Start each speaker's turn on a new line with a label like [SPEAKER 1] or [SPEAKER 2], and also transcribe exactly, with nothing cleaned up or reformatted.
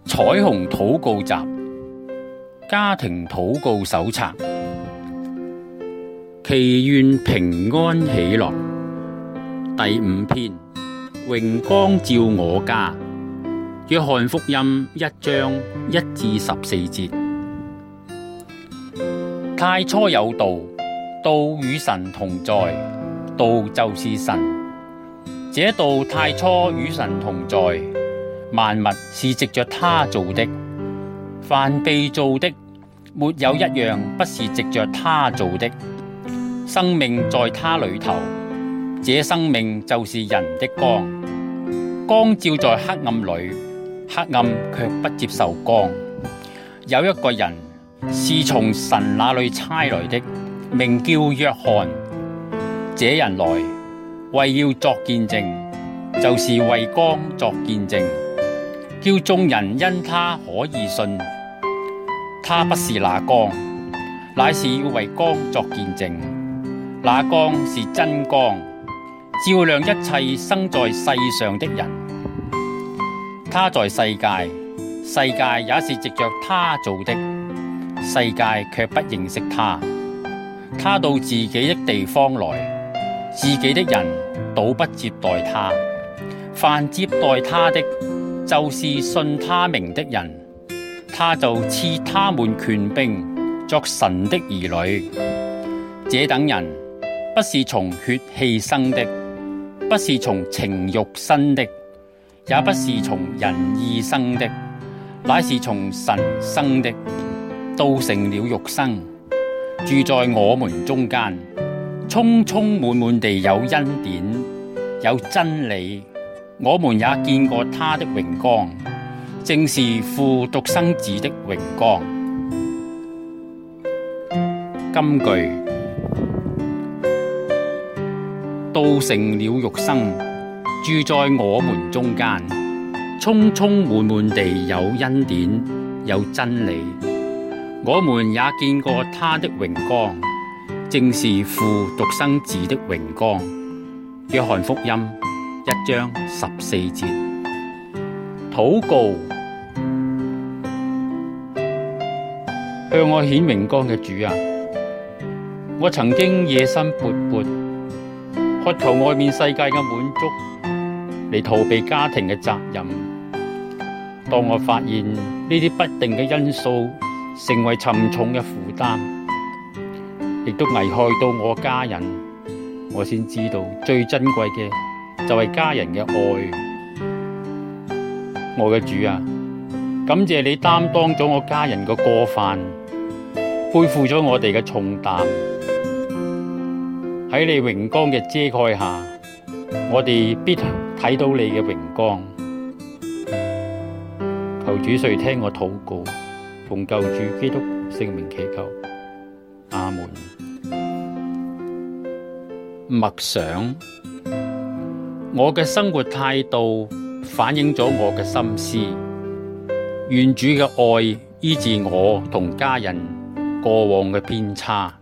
[SPEAKER 1] 彩虹禱告集家庭禱告手冊，祈願平安喜樂。第五篇，榮光照我家。約翰福音一章一至十四節。太初有道，道與神同在，道就是神。這道太初與神同在，萬物是藉着他造的，凡被造的，沒有一樣不是藉着他造的。生命在他裏頭，這生命就是人的光。光照在黑暗裏，黑暗卻不接受光。有一個人是從神那裏差來的，名叫約翰。這人來為要作見證，就是為光作見證，叫眾人因他可以信。他不是那光，乃是要為光作見證。那光是真光，照亮一切生在世上的人。他在世界，世界也是藉着他造的，世界卻不認識他。他到自己的地方來，自己的人倒不接待他。凡接待他的，就是信他名的人，他就賜他們權柄作神的兒女。這等人不是從血氣生的，不是從情慾生的，也不是從人意生的，乃是從神生的。道成了肉身，住在我們中間，充充滿滿地有恩典，有真理。我們也見過他的榮光，正是父獨生子的榮光。金句：道成了肉身，住在我們中間，充充滿滿地有恩典，有真理。我們也見過他的榮光，正是父獨生子的榮光。約翰福音一章十四節。禱告：向我顯榮光嘅主啊，我曾經野心勃勃，渴求外面世界嘅滿足，嚟逃避家庭嘅責任。當我發現呢啲不定嘅因素成為沉重嘅負擔，亦都危害到我家人，我先知道最珍貴嘅就係家人嘅愛。我嘅主啊，感謝你擔當咗我家人嘅過犯，背負咗我哋嘅重擔。喺你榮光嘅遮蓋下，我哋必睇到你嘅榮光。求主垂聽我禱告，奉救主基督聖名祈求，阿門。默想，我嘅生活態度反映咗我嘅心思。願主嘅愛醫治我同家人過往嘅偏差。